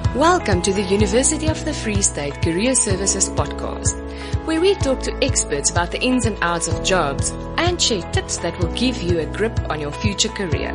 Welcome to the University of the Free State Career Services podcast, where we talk to experts about the ins and outs of jobs and share tips that will give you a grip on your future career.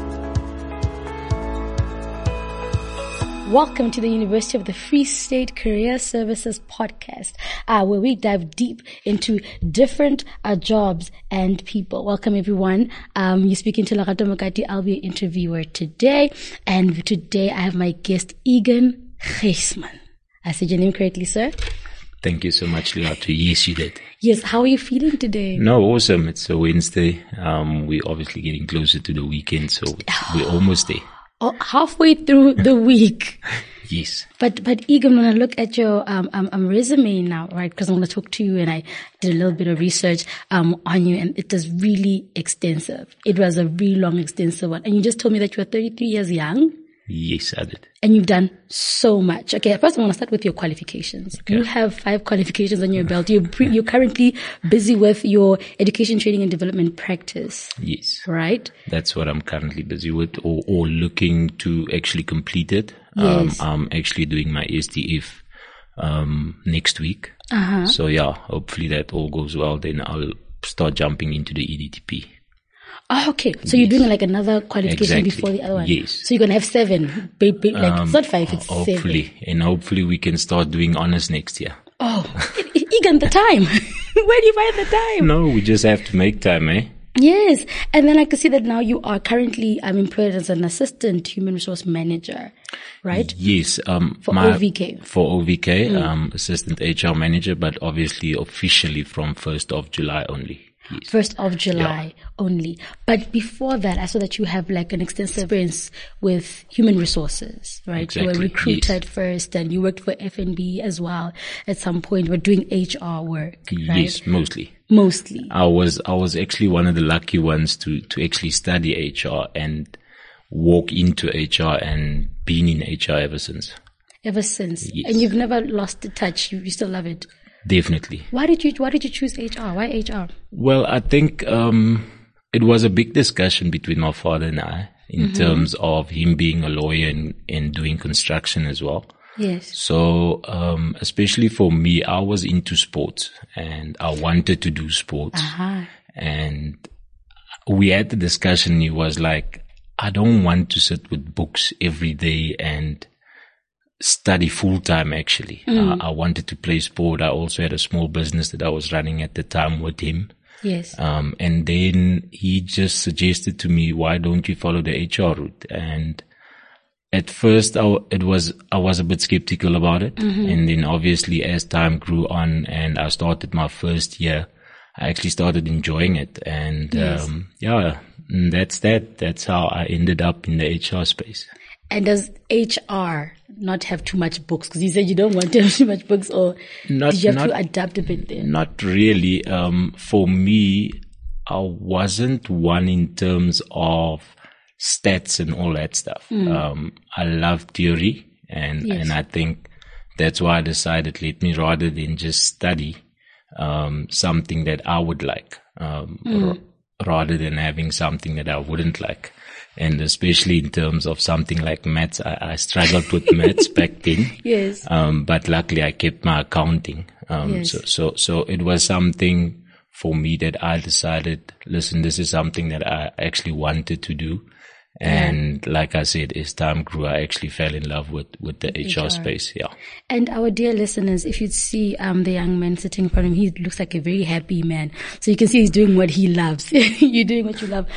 Welcome to the University of the Free State Career Services podcast, where we dive deep into different jobs and people. Welcome, everyone. You're speaking to Lerato Mokati. I'll be your interviewer today. And today I have my guest, Egan Geisman. I said your name correctly, sir? Thank you so much, Lerato. Yes, you did. Yes. How are you feeling today? No, awesome. It's a Wednesday. We're obviously getting closer to the weekend, so we're almost there. Oh, halfway through the week. Yes. But Egan, when I look at your resume now, right, because I'm going to talk to you and I did a little bit of research on you, and it is really extensive. It was a really long, extensive one. And you just told me that you were 33 years young. Yes, I did. And you've done so much. Okay, first I want to start with your qualifications. Okay. You have 5 qualifications on your belt. You're currently busy with your education, training and development practice. Yes. Right? That's what I'm currently busy with or looking to actually complete it. Yes. I'm actually doing my SDF next week. Uh-huh. So yeah, hopefully that all goes well. Then I'll start jumping into the EDTP. Oh, okay. So you're doing like another qualification before the other one? Yes. So you're going to have 7. It's not 5, it's hopefully. 7. And hopefully we can start doing honors next year. Oh, Egan, the time. Where do you find the time? No, we just have to make time, eh? Yes. And then I can see that now you are currently employed as an assistant human resource manager, right? Yes. For OVK. For OVK, assistant HR manager, but obviously officially from 1st of July only. Yes. 1st of July only. But before that, I saw that you have like an extensive experience with human resources, right? Exactly. You were recruited first and you worked for FNB as well at some point. You were doing HR work, right? Yes, mostly. Mostly. I was actually one of the lucky ones to actually study HR and walk into HR and been in HR ever since. Ever since. Yes. And you've never lost the touch. You still love it. Definitely. Why did you choose HR? Why HR? Well, I think it was a big discussion between my father and I in terms of him being a lawyer and doing construction as well. Yes. So especially for me, I was into sports and I wanted to do sports. Uh-huh. And we had the discussion. He was like, I don't want to sit with books every day and study full time actually. I wanted to play sport. I also had a small business that I was running at the time with him. Yes. And then he just suggested to me, why don't you follow the HR route? And at first I was a bit skeptical about it. And then obviously as time grew on and I started my first year, I actually started enjoying it. And, that's that. That's how I ended up in the HR space. And does HR not have too much books? Because you said you don't want to have too much books, or did you have to adapt a bit there? Not really. For me, I wasn't one in terms of stats and all that stuff. I love theory and I think that's why I decided let me rather than just study, something that I would like, rather than having something that I wouldn't like. And especially in terms of something like maths, I struggled with maths back then. Yes. But luckily I kept my accounting. So it was something for me that I decided, listen, this is something that I actually wanted to do. And like I said, as time grew, I actually fell in love with the HR space. Yeah. And our dear listeners, if you'd see, the young man sitting in front of him, he looks like a very happy man. So you can see he's doing what he loves. You're doing what you love.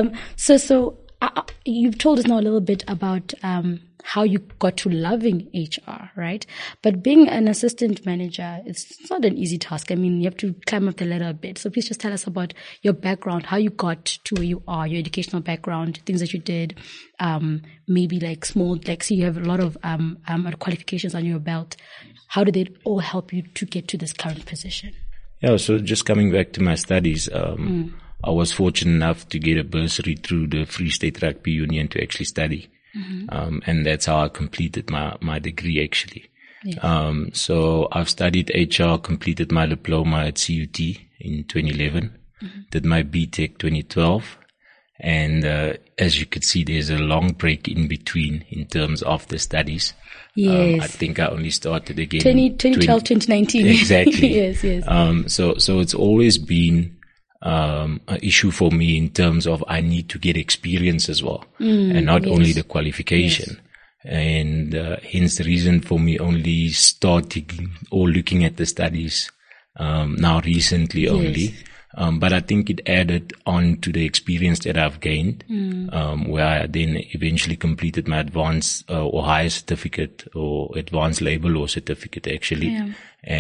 You've told us now a little bit about how you got to loving HR, right? But being an assistant manager, it's not an easy task. I mean, you have to climb up the ladder a bit. So please just tell us about your background, how you got to where you are, your educational background, things that you did, maybe like small, like see you have a lot of qualifications on your belt. How did it all help you to get to this current position? Yeah, so just coming back to my studies, I was fortunate enough to get a bursary through the Free State Rugby Union to actually study. And that's how I completed my degree actually. Yes. So I've studied HR, completed my diploma at CUT in 2011, did my BTech 2012, And as you could see, there's a long break in between in terms of the studies. Yes. I think I only started again 2012, 2019. Exactly. Yes. So it's always been an issue for me in terms of I need to get experience as well, and not only the qualification. Yes. And hence the reason for me only starting or looking at the studies now recently only. But I think it added on to the experience that I've gained, where I then eventually completed my advanced or higher certificate or advanced labor law certificate actually. Yeah.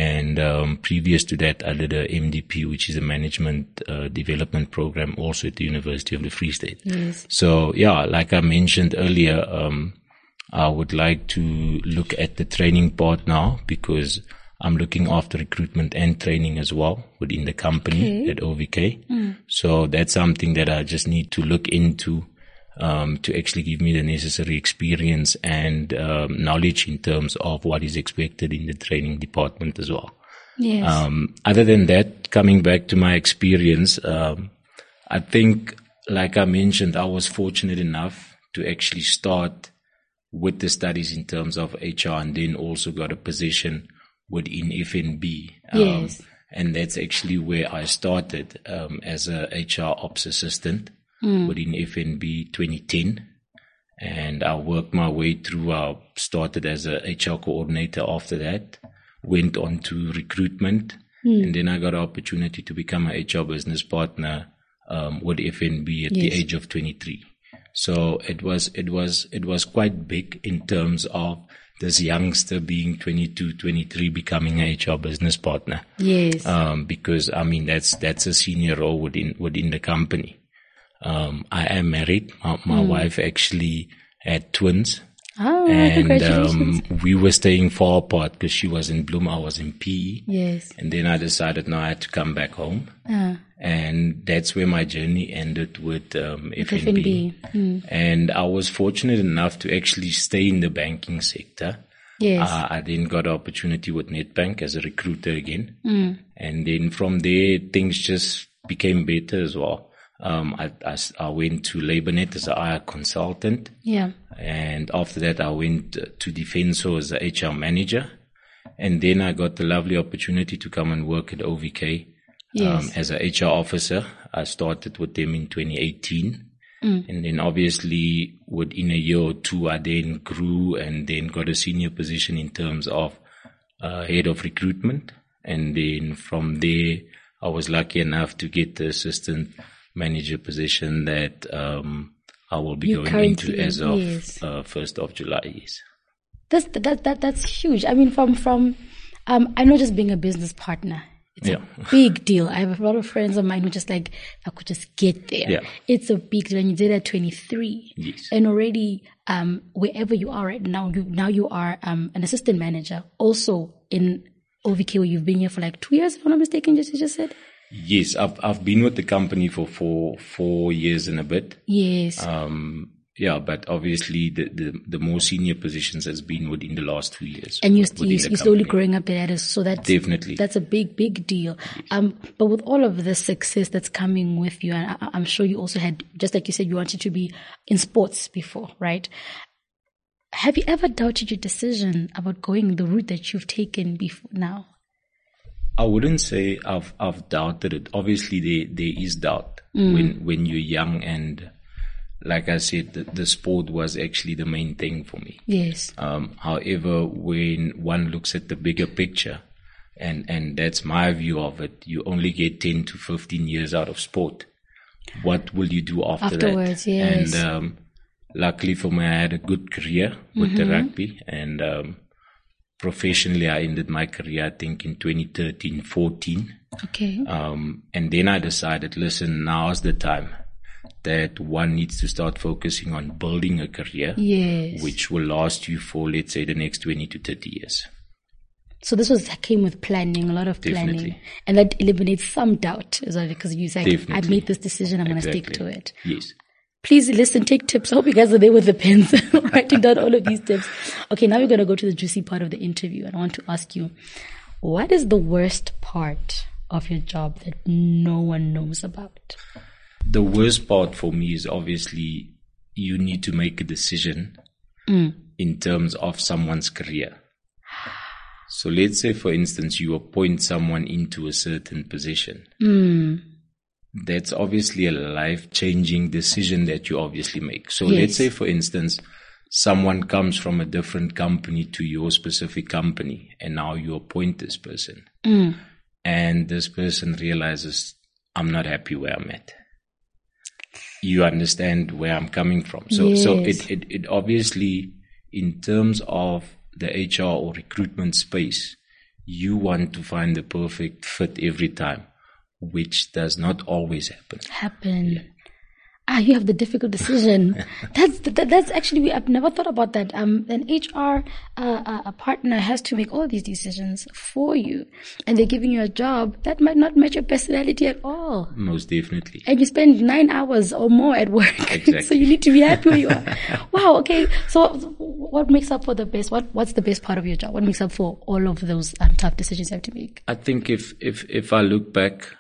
And previous to that, I did a MDP, which is a management development program also at the University of the Free State. Yes. So yeah, like I mentioned earlier, I would like to look at the training part now because I'm looking after recruitment and training as well within the company at OVK. So that's something that I just need to look into to actually give me the necessary experience and knowledge in terms of what is expected in the training department as well. Yes. Other than that, coming back to my experience, I think, like I mentioned, I was fortunate enough to actually start with the studies in terms of HR and then also got a position within FNB. Yes. And that's actually where I started as a HR ops assistant within FNB 2010. And I worked my way through. I started as a HR coordinator after that, went on to recruitment, and then I got an opportunity to become a HR business partner with FNB at the age of 23. So it was quite big in terms of this youngster being 22, 23, becoming a HR business partner. Yes. Because I mean, that's a senior role within the company. I am married. My wife actually had twins. Oh, and congratulations. We were staying far apart because she was in Bloem, I was in PE. Yes. And then I decided now I had to come back home. And that's where my journey ended with FNB. And I was fortunate enough to actually stay in the banking sector. Yes. I then got an opportunity with Nedbank as a recruiter again. And then from there, things just became better as well. I went to LabourNet as an IR consultant. Yeah. And after that, I went to Defenso as a HR manager. And then I got the lovely opportunity to come and work at OVK. Yes. As a HR officer. I started with them in 2018. And then obviously within a year or two, I then grew and then got a senior position in terms of head of recruitment. And then from there, I was lucky enough to get the assistant manager position that I will be going into as of 1st of July. Yes. That's huge. I mean, from I know just being a business partner, it's a big deal. I have a lot of friends of mine who just like, I could just get there. Yeah. It's a big deal. And you did it at 23. Yes. And already, wherever you are right now, you are an assistant manager also in OVK, where you've been here for like 2 years, if I'm not mistaken, you just said? Yes, I've been with the company for four years and a bit. Yes. But obviously the more senior positions has been within the last 2 years. And you're slowly growing up the ladders, so that's definitely that's a big deal. But with all of the success that's coming with you, and I'm sure you also had, just like you said, you wanted to be in sports before, right? Have you ever doubted your decision about going the route that you've taken before now? I wouldn't say I've doubted it. Obviously, there is doubt when you're young, and like I said, the sport was actually the main thing for me. Yes. However, when one looks at the bigger picture, and that's my view of it, you only get 10 to 15 years out of sport. What will you do afterwards? Yes. And luckily for me, I had a good career with the rugby, and professionally, I ended my career, I think, in 2013-14. Okay. And then I decided, listen, now's the time that one needs to start focusing on building a career, which will last you for, let's say, the next 20 to 30 years. So this came with planning, a lot of planning. Definitely. And that eliminates some doubt as well, because you say, I made this decision, I'm going to stick to it. Yes. Please listen, take tips. I hope you guys are there with the pens, writing down all of these tips. Okay, now we're going to go to the juicy part of the interview. And I want to ask you, what is the worst part of your job that no one knows about? the worst part for me is obviously you need to make a decision in terms of someone's career. So let's say, for instance, you appoint someone into a certain position. That's obviously a life-changing decision that you obviously make. So let's say, for instance, someone comes from a different company to your specific company, and now you appoint this person. And this person realizes, I'm not happy where I'm at. You understand where I'm coming from. So it obviously, in terms of the HR or recruitment space, you want to find the perfect fit every time, which does not always happen. Yeah. You have the difficult decision. That's actually, I've never thought about that. An HR a partner has to make all these decisions for you, and they're giving you a job that might not match your personality at all. Most definitely. And you spend 9 hours or more at work. Exactly. So you need to be happy where you are. Wow. Okay. So what makes up for the best? What's the best part of your job? What makes up for all of those tough decisions you have to make? I think if I look back,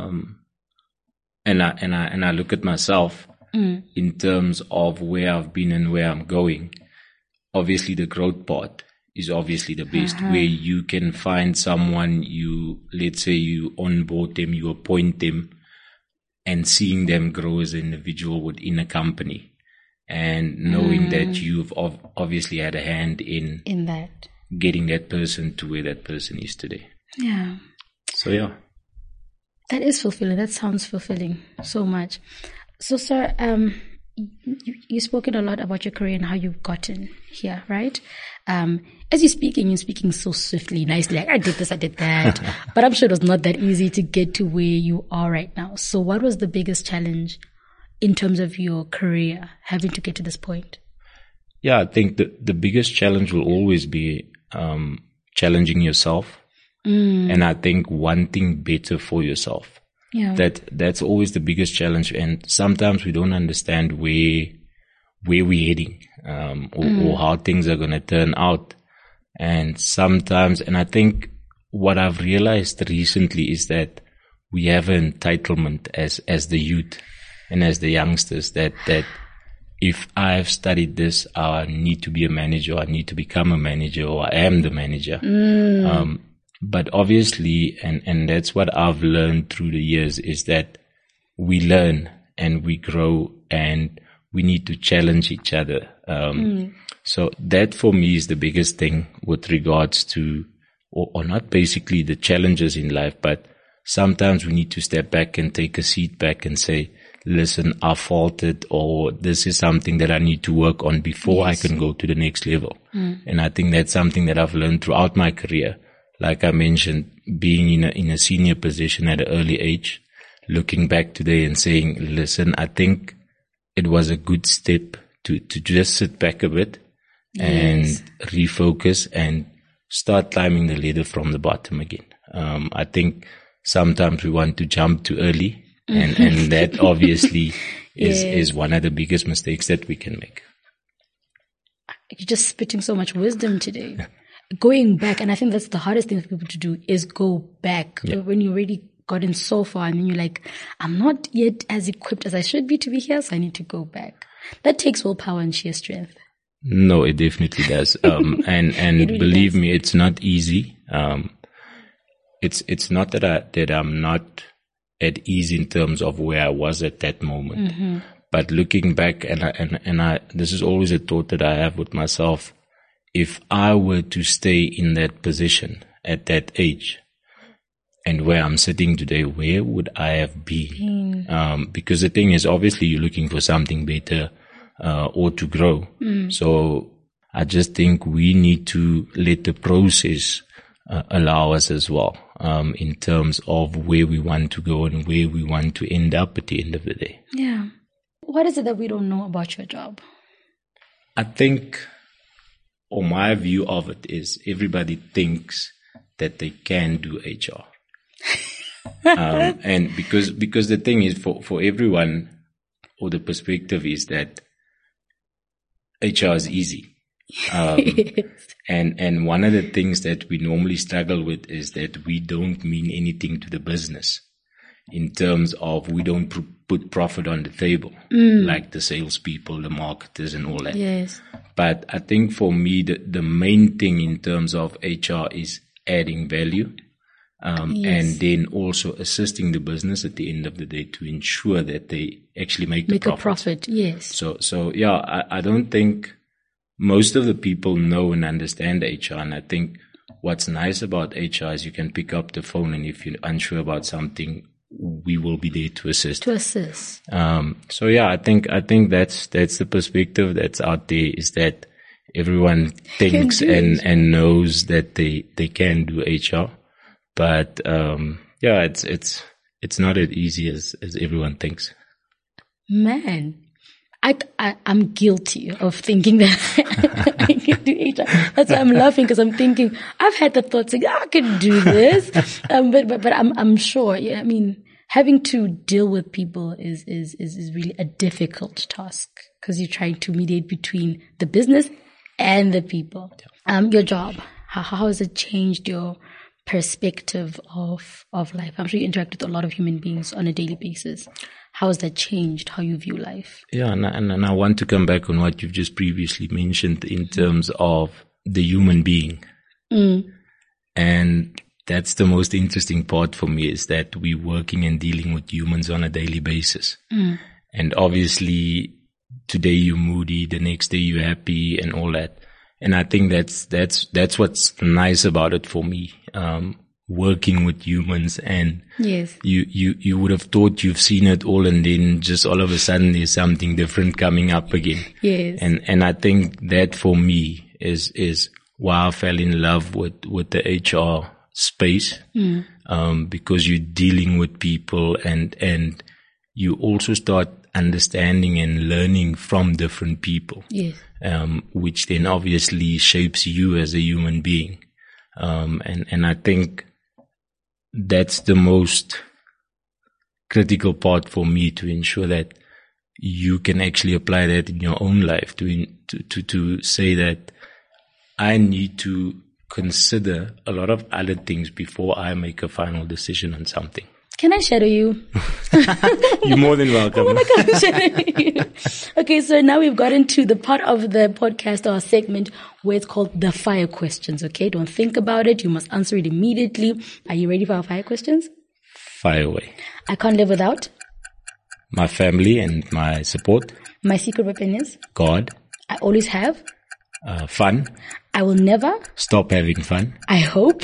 and I look at myself in terms of where I've been and where I'm going, obviously the growth part is obviously the best, where you can find someone, let's say you onboard them, you appoint them, and seeing them grow as an individual within a company, and knowing that you've obviously had a hand in that, getting that person to where that person is today. Yeah. So yeah. That is fulfilling. That sounds fulfilling so much. So, sir, you've spoken a lot about your career and how you've gotten here, right? As you're speaking so swiftly, nicely, like, I did this, I did that. But I'm sure it was not that easy to get to where you are right now. So what was the biggest challenge in terms of your career, having to get to this point? Yeah, I think the biggest challenge will always be challenging yourself. And I think wanting better for yourself. Yeah. That's always the biggest challenge. And sometimes we don't understand where we're heading, or how things are going to turn out. And sometimes, and I think what I've realized recently is that we have an entitlement as the youth and as the youngsters that if I've studied this, I need to be a manager, I need to become a manager, or I am the manager. But obviously, and that's what I've learned through the years, is that we learn and we grow and we need to challenge each other. So that for me is the biggest thing with regards to, or not basically the challenges in life, but sometimes we need to step back and take a seat back and say, listen, I faulted, or this is something that I need to work on before I can go to the next level. And I think that's something that I've learned throughout my career. Like I mentioned, being in a senior position at an early age, looking back today and saying, listen, I think it was a good step to just sit back a bit and refocus and start climbing the ladder from the bottom again. I think sometimes we want to jump too early, and that obviously is one of the biggest mistakes that we can make. You're just spitting so much wisdom today. Going back, and I think that's the hardest thing for people to do, is go back. When you already gotten so far and then you're like, I'm not yet as equipped as I should be to be here, so I need to go back. That takes willpower and sheer strength. No, it definitely does. And really believe me, it's not easy. It's not that I'm not at ease in terms of where I was at that moment. But looking back, and I this is always a thought that I have with myself. If I were to stay in that position at that age and where I'm sitting today, where would I have been? Because the thing is, obviously you're looking for something better, or to grow. So I just think we need to let the process allow us as well, in terms of where we want to go and where we want to end up at the end of the day. Yeah. What is it that we don't know about your job? I think, or my view of it is, everybody thinks that they can do HR. And because the thing is, for everyone, or the perspective is that HR is easy. And one of the things that we normally struggle with is that we don't mean anything to the business. in terms of we don't put profit on the table, like the salespeople, the marketers and all that. Yes. But I think for me, the main thing in terms of HR is adding value. And then also assisting the business at the end of the day to ensure that they actually make a profit. Yes. So yeah, I don't think most of the people know and understand HR. And I think what's nice about HR is you can pick up the phone, and if you're unsure about something, we will be there to assist. So yeah, I think that's the perspective that's out there, is that everyone thinks and knows that they can do HR. But, yeah, it's not as easy as everyone thinks. Man, I'm guilty of thinking that I can do HR. That's why I'm laughing, because I'm thinking, I've had the thought saying, I can do this. But I'm sure, yeah, I mean, having to deal with people is really a difficult task, because you're trying to mediate between the business and the people. Your job, how has it changed your perspective of life? I'm sure you interact with a lot of human beings on a daily basis. How has that changed how you view life? Yeah, and I want to come back on what you've just previously mentioned in terms of the human being. And that's the most interesting part for me, is that we're working and dealing with humans on a daily basis. And obviously today you're moody, the next day you're happy and all that. And I think that's what's nice about it for me. Working with humans, and yes, you would have thought you've seen it all, and then just all of a sudden there's something different coming up again. Yes. And I think that for me is why I fell in love with the HR space. Because you're dealing with people, and you also start understanding and learning from different people. Yes. Which then obviously shapes you as a human being. And I think that's the most critical part for me, to ensure that you can actually apply that in your own life, to say that I need to consider a lot of other things before I make a final decision on something. Can I shadow you? You're more than welcome. Oh my God, I'm shadowing you. Okay, so now we've gotten to the part of the podcast or segment where it's called the fire questions, okay? Don't think about it. You must answer it immediately. Are you ready for our fire questions? Fire away. I can't live without my family and my support. My secret weapon is God. I always have fun. I will never stop having fun. I hope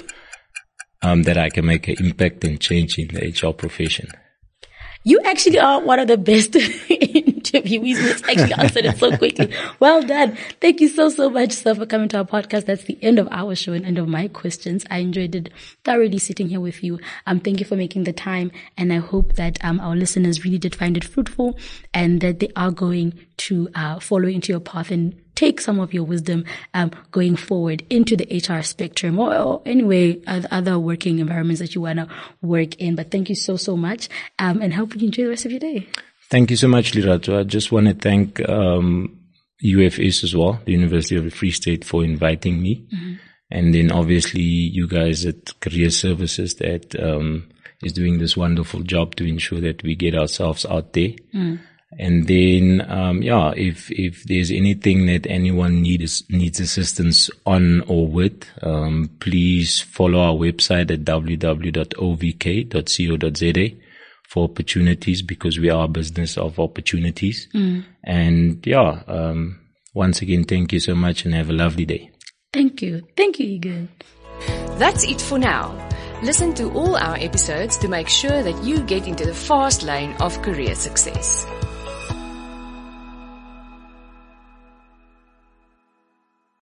that I can make an impact and change in the HR profession. You actually are one of the best interviewees who's actually answered it so quickly. Well done. Thank you so much, sir, for coming to our podcast. That's the end of our show and end of my questions. I enjoyed it thoroughly sitting here with you. Thank you for making the time. And I hope that our listeners really did find it fruitful, and that they are going to follow into your path and take some of your wisdom going forward into the HR spectrum, or anyway, other working environments that you want to work in. But thank you so much, and hope you enjoy the rest of your day. Thank you so much, Lerato. I just want to thank UFS as well, the University of the Free State, for inviting me. Mm-hmm. And then obviously you guys at Career Services that is doing this wonderful job to ensure that we get ourselves out there. Mm. And then, if there's anything that anyone needs assistance on or with, please follow our website at www.ovk.co.za for opportunities, because we are a business of opportunities. Mm. And once again, thank you so much and have a lovely day. Thank you. Thank you, Egan. That's it for now. Listen to all our episodes to make sure that you get into the fast lane of career success.